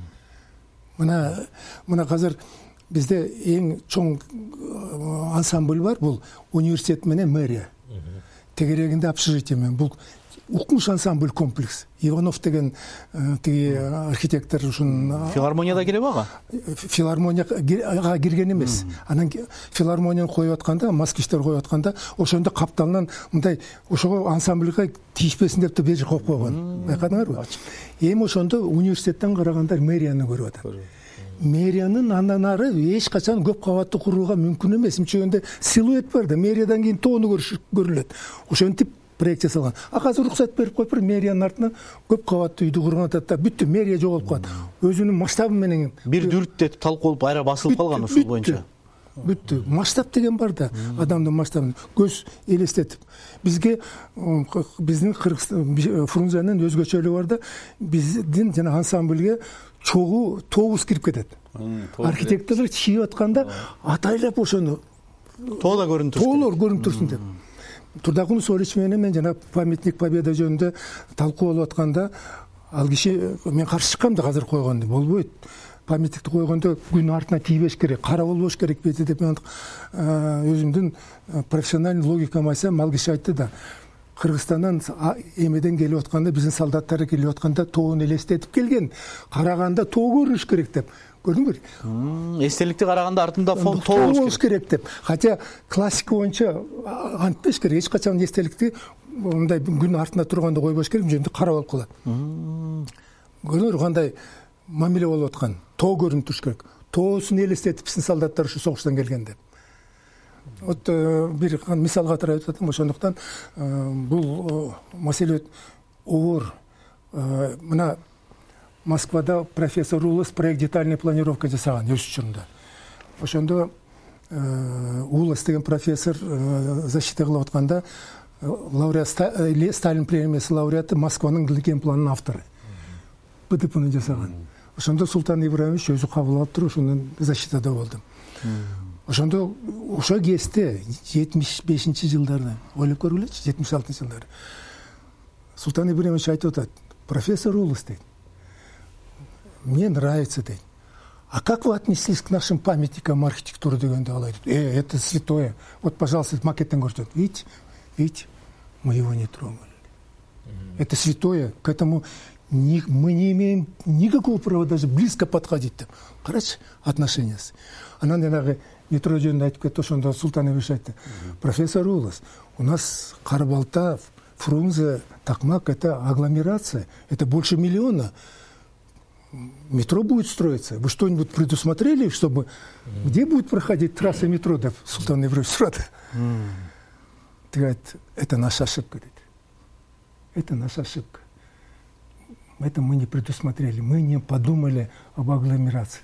Speaker 2: Мына азыр бизде эң чоң ансамбль бар, бул университет менен мэрия. Тегерегинде общежитие менен бул укмуш ансамбль комплекс. Иванов деген тиги архитектор ушун
Speaker 1: филармонияда кире бага?
Speaker 2: Филармонияга кирген эмес. Анан филармонияны коюп атканда, москвичтер коюп атканда, ошондо капталынан мындай ошого ансамбльга тийишпесин деп бери коюп койгон. Байкадыңарбы? Эми ошондо университеттен карагандар мэрияны көрүп атат. Мэриянын андан ары эч качан көп кабаттуу курууга мүмкүн эмес. Мынчегенде силуэт бар да, мэриядан кийин тоону көрүлөт. Ошентип проект жасалган. Азыр уруксат берип коюп, мэриянын артына көп кабаттуу үйдү курган атат да, бүттү, мэрия жоголуп калат. Өзүнүн масштабы менен
Speaker 1: бир дүрт талкуулуп айра басылып калган ушул боюнча.
Speaker 2: Бүттү. Масштаб деген бар да, адамдын масштабын көз элестетип. Биздин Кыргызстан Фрунзенин өзгөчөлүгү бар да, биздин жана ансамбльге чогуу тоогуз кирип кетет. Архитекторлор чийип атканда атайлап ошону
Speaker 1: тоо да көрүнүп турсун.
Speaker 2: Тоолор көрүнүп турсун деп. Турдагун Сорич менен мен жана памятник Победа жөнүндө талкуу болуп атканда, ал киши мен каршы чыккам да азыр койгонду. Болбойт. Памятникти койгондо күн артына тийбеш керек, кара болбош керек бети деп мен өзүмдүн профессиональный логикамды айтсам, ал киши айтты да, Кыргызстандан эмеден келип атканда, биздин солдаттар келип атканда тоону элестетип келген. Караганда тоо көрүнүш керек деп. Көрдүңбү?
Speaker 1: Эстеликти караганда артында тоо
Speaker 2: болуш керек деп. Хотя классика боюнча антпеш керек. Эч качан эстеликти мындай күн артында турганда койбош керек, жөнүндө кара болуп калат. Көрдүңөр кандай мамиле болуп аткан. Тоо көрүнүп туруш керек. Тоосун элестетип биздин солдаттар ушу согуштан келген деп. Вот бир мисал катары айтып атам, ошондуктан бул маселе оор. Мына Москвада профессор Улас проект детальный планировка жасаган өз учурунда. Ошондо Улас деген профессор защита кылып атканда лауреат Сталин премиясы лауреаты Москванын ген планынын автору. БДПны жасаган. Ошондо Султан Ибраимович өзү кабыл алып туруп ошонун защитада болдум. Ошондо ошо кезде 75-жылдарда ойлоп көргүлөчү, 76-жылдары. Султан Ибраимович айтып атат: профессор Улас дейт, мне нравится дейт. А как вы отнеслись к нашим памятникам архитектуры дегенде? Алар айтат: это святое. Вот, пожалуйста, макеттен көрсөтөт. Видите, мы его не трогали. Это святое, к этому мы не имеем никакого права даже близко подходить. Короче, отношения. Анан жанагы метро жөнүндө айтып кетти, ошондо Султан Ибраимович айтты: профессор Улас, у нас Карабалта, Фрунзе, Токмак — это агломерация, это больше 1 миллиона. Метро будет строиться. Вы что-нибудь предусмотрели, чтобы где будет проходить трасса метро? Да, Султан Ибраимович, говорит, это наша ошибка. Это наша ошибка. Это мы не предусмотрели, мы не подумали об агломерации.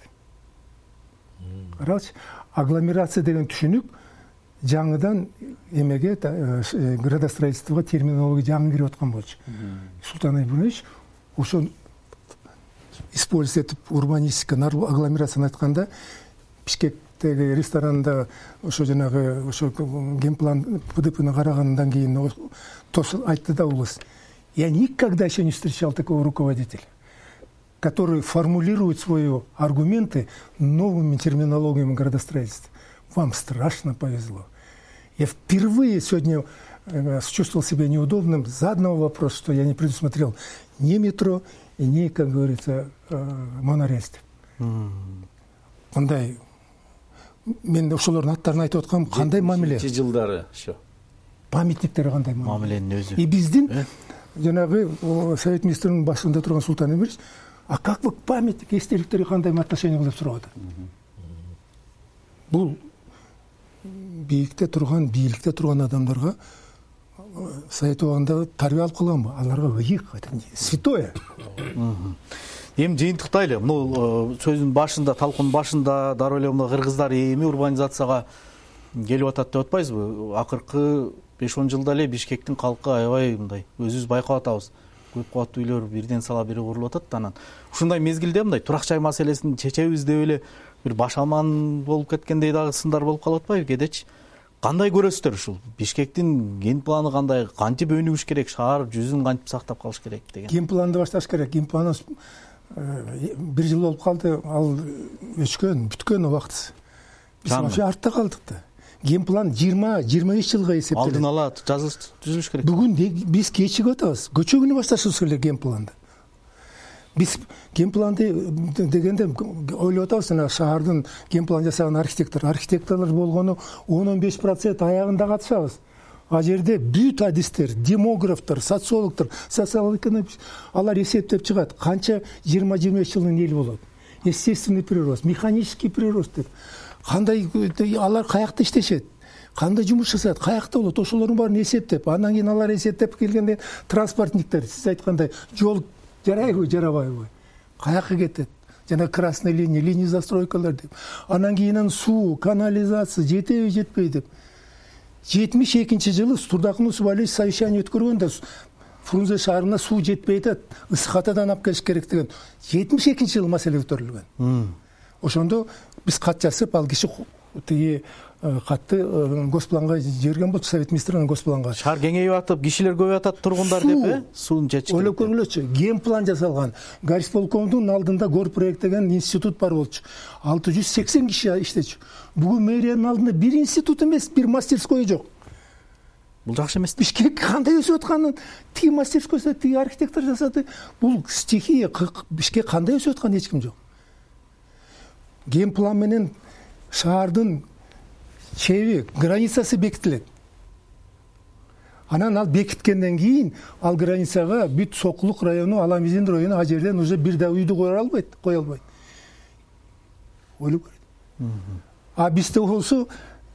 Speaker 2: Агломерация деген түшүнүк жаңыдан эмеге градостроительствого терминология жаңы кирип аткан болчу. Султан Ибраимович ошо использовать урбанистика, агломерацияны айтканда Бишкектеги ресторанында ошо жанагы ошо генплан ПДПны карагандан кийин айтты да Улас: я никогда еще не встречал такого руководителя, который формулирует свои аргументы новыми терминологиями градостроительства. Вам страшно повезло. Я впервые сегодня чувствовал себя неудобным за одного вопроса, что я не предусмотрел ни метро, и ни, как говорится, монорельс. Кандай мен ошолордун аттарын айтып аткам, кандай мамиле?
Speaker 5: 70 жылдары ошо.
Speaker 2: Памятниктер кандай
Speaker 1: мамиленин өзү.
Speaker 2: И биздин жанагы Совет министринин башында турган Султан Ибраимович: а как вы к памятник, эстеликтерге кандай отношение кылып сурап атат? Бул бийликте турган адамдарга Совет убагында тарбия алып калганбы? Аларга ыйык, это святое.
Speaker 1: Эми жыйынтыктайлы. Мына сөздүн башында, талкуунун башында дароо эле мына кыргыздар эми урбанизацияга келип атат деп атпайсызбы? Акыркы 5-10 жылда эле Бишкектин калкы аябай мындай өзүбүз байкап атабыз. Көп кабаттуу үйлөр бирден сала бири курулуп атат. Анан ушундай мезгилде мындай турак жай маселесин чечебиз деп эле бир баш аман болуп кеткендей дагы сындар болуп калып атпайбы кедечи? Кандай көрөсүздөр ушул? Бишкектин ген планы кандай, кантип өнүгүш керек, шаар жүзүн кантип сактап калыш керек деген?
Speaker 2: Ген планды башташ керек. Ген планы 1 жыл болуп калды, ал өчкөн, бүткөн убакыт. Биз вообще артта калдык да. Ген план 20-25 жылга эсептелет.
Speaker 1: Алдын ала түзүлүш керек.
Speaker 2: Бүгүн биз кечигип атабыз. Көчөгүнү башташыбыз керек ген планды. Биз ген планды дегенде ойлоп атабыз, шаардын ген план жасаган архитекторлор болгону 10-15% аягында катышабыз. А жерде бүт адистер, демографтар, социологтор, социалдык экономист, алар эсептеп чыгат, канча 20-25 жылдын эл болот. Естественный прирост, механический прирост деп. Кандай алар каякта иштешет, кандай жумуш жасайт, каякта болот, ошолордун баарын эсептеп, андан кийин алар эсептеп келгенде транспортниктер, сиз айткандай, жол жарайбы, жарабайбы, каякка кетет, жана красный линия застройкалар деп. Андан кийин суу, канализация жетеби, жетпейби деп. 72 жылы Турдакмыл Субалевич совещание өткөргөндө Фрунзе шаарына суу жетпей атат, ысык-атадан алып келиш керек деген 72 жылы маселе көтөрүлгөн. Ошондо биз кат жазып, ал киши тиги катты госпланга жиберген болчу, Совет министринин госпланга.
Speaker 1: Шаар кеңейип атып, кишилер көбөйүп атат, тургундар деп, суун чечиш керек.
Speaker 2: Ойлоп көргүлөчү, ген план жасалган. Горисполкомдун алдында Гор проект деген институт бар болчу. 680 киши иштечү. Бүгүн мэриянын алдында бир институт эмес, бир мастерской жок.
Speaker 1: Бул жакшы эмес.
Speaker 2: Бишкек кандай өсүп атканын тиги мастерскойсу, тиги архитектор жасады. Бул стихия, Бишкек кандай өсүп атканын эч ким жок. Ген план менен шаардын чеби, границасы бекитилет. Анан ал бекиткенден кийин ал границага бүт Сокулук району, Аламизин району а жерден уже бир да үйдү кое албайт. Ойлоп көрөт. А бизде болсо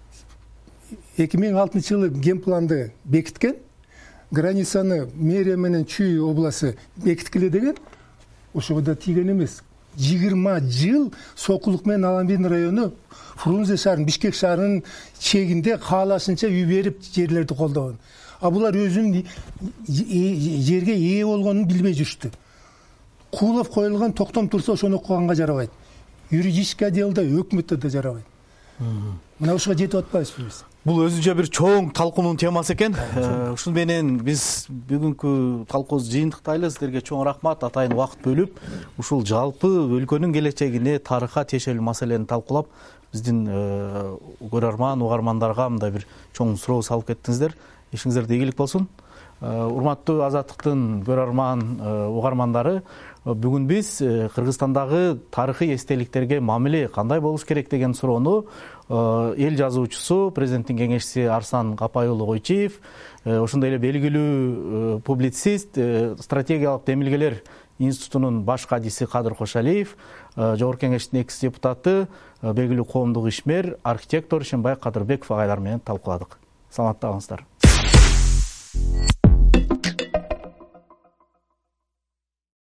Speaker 2: 2006 жылы ген планды бекиткен, границаны мэрия менен Чүй областы бекиткиле деген, ошого да тийген эмес. 20 жыл сокулук менен Аламбин району Фрунзе шаарынын, Бишкек шаарынын чегинде каалашынча үй берип жерлерди колдогон. А булар өзүнүн жерге ээ болгонун билбей жүрүштү. Куулап коюлган токтом турса ошону окуганга жарабайт. Юридический отделда, өкмөттө да жарабайт. Мына ушуга жетип атпайбызбы биз?
Speaker 1: Бул өзүнчө бир чоң талкуунун темасы экен. Ушун менен биз бүгүнкү талкуубузду жыйынтыктайлы. Сиздерге чоң рахмат. Атайын убакыт бөлүп, ушул жалпы өлкөнүн келечегине, тарыхка тиешелүү маселени талкуулап, биздин көрөрман, угармандарга мындай бир чоң суроо салып кеттиңиздер. Ишиңиздерде ийгилик болсун. Урматтуу Азаттыктын көрөрман, угармандары, бүгүн биз Кыргызстандагы тарыхый эстеликтерге мамиле кандай болуш керек деген суроону эл жазуучусу, президенттин кеңешчиси Арсан Капай уулу Койчиев, ошондой эле белгилүү публицист, стратегиялык демилгелер институтунун баш кадиси Кадыр Кошалиев, жогорку кеңештин экс депутаты, белгилүү коомдук ишмер, архитектор Шенбай Кадырбеков агайлар менен талкууладык. Саламатта калыңыздар.